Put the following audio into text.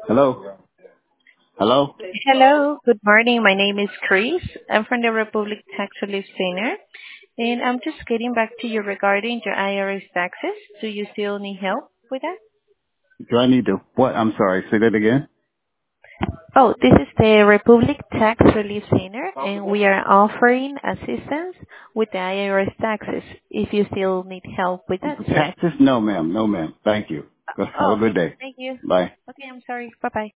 Hello? Hello? Hello, good morning. My name is Chris. I'm from the Republic Tax Relief Center, and I'm just getting back to you regarding your IRS taxes. Do you still need help with that? Do I need to, what? I'm sorry, say that again? Oh, this is the Republic Tax Relief Center, and we are offering assistance with the IRS taxes if you still need help with that, sir. Taxes? No, ma'am. No, ma'am. Thank you. Have a Oh, good okay. day. Thank you. Bye. Okay, I'm sorry. Bye-bye.